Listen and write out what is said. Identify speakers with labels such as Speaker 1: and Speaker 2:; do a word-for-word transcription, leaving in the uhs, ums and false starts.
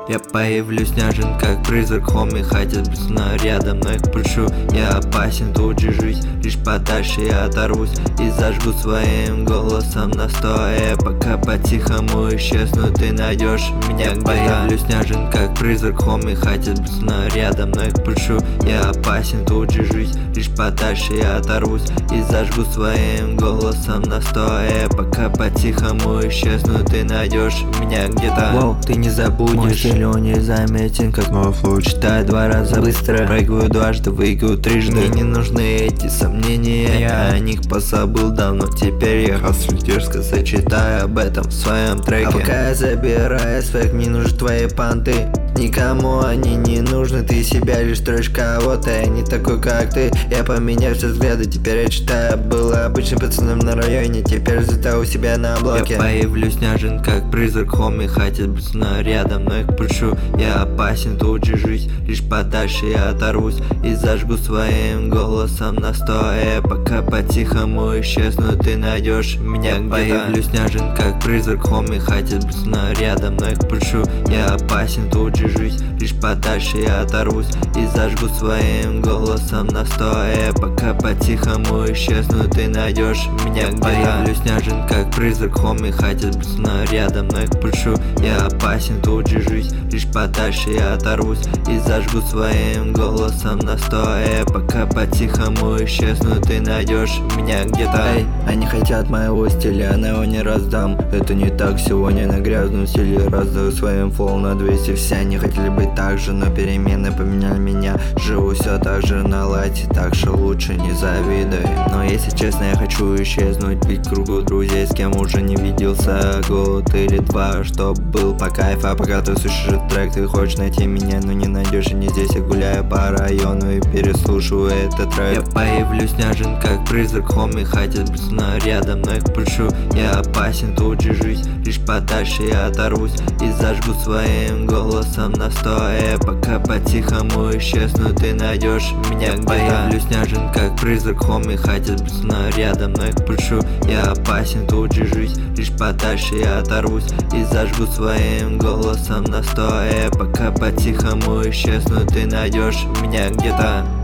Speaker 1: Я появлюсь нежен, как призрак, хоми хотят быть снарядом, но их пушу. Я опасен, тут же жить, лишь подальше я оторвусь и зажгу своим голосом настоя. Пока по-тихому исчезну, ты найдешь меня где-то. Появлюсь нежен, как призрак, хоми хотят быть снарядом, но их пушу. Я опасен, тут же жить, лишь подальше я оторвусь и зажгу своим голосом настоя. Пока по-тихому исчезну, ты найдешь меня где-то. Воу, ты не забудешь, мой стиль не заметен, как мой флоу. Читаю два раза быстро, прыгаю дважды, выиграю трижды. Мне не нужны эти сомнения, я о них позабыл давно. Теперь я хаслю дерзко, зачитаю об этом в своем треке. А пока я забираю своих, мне нужны твои понты. Никому они не нужны, ты себя лишь строишь кого-то. Я не такой, как ты, я поменял все взгляды. Теперь я читаю, был обычным пацаном на районе, теперь зато у себя на блоке. Я появлюсь нежен, как призрак, хоми хотят быть снарядом, но их пушу. Я опасен, тут же жить, лишь подальше я оторвусь и зажгу своим голосом настоя. Пока по-тихому исчезну, ты найдешь меня где-то. Появлюсь нежен, как призрак, хоми хотят быть снарядом, но их пушу. Я опасен, тут же жить, лишь подальше я оторвусь и зажгу своим голосом настоя. Пока по-тихому исчезну, ты найдешь меня где-то. Появлюсь нежен, как призрак, хоми хотят быть снарядом, но их пушу. Я опасен, тут же жить, лишь подальше я оторвусь и зажгу своим голосом настоя. Пока по-тихому исчезну, ты найдешь меня где-то. Эй, они хотят моего стиля, но его не раздам. Это не так, сегодня на грязном стиле раздаю своим флоу на двести. Все они хотели быть так же, но перемены поменяли меня. Живу все так же на лайте, так что лучше не завидуй. Но если честно, я хочу исчезнуть, бить кругу друзей, с кем уже не виделся год или два, чтоб был по кайфу. А пока ты слышишь этот трек, ты хочешь найти меня, но не найдешь и не здесь. Я гуляю по району и переслушиваю этот трек. Я появлюсь нежен, как призрак, хоми хотят быть снарядом, но их пушу. Я опасен, тут же жить, лишь подальше я оторвусь и зажгу своим голосом настоя. Пока по-тихому исчезну, ты найдешь меня где-то. Появлюсь нежен, как призрак, хоми хотят быть снарядом, но их пушу. Я опасен, тут же жить, лишь подальше я оторвусь и зажгу своим голосом настоя. Пока по-тихому исчезну, ты найдешь меня где-то.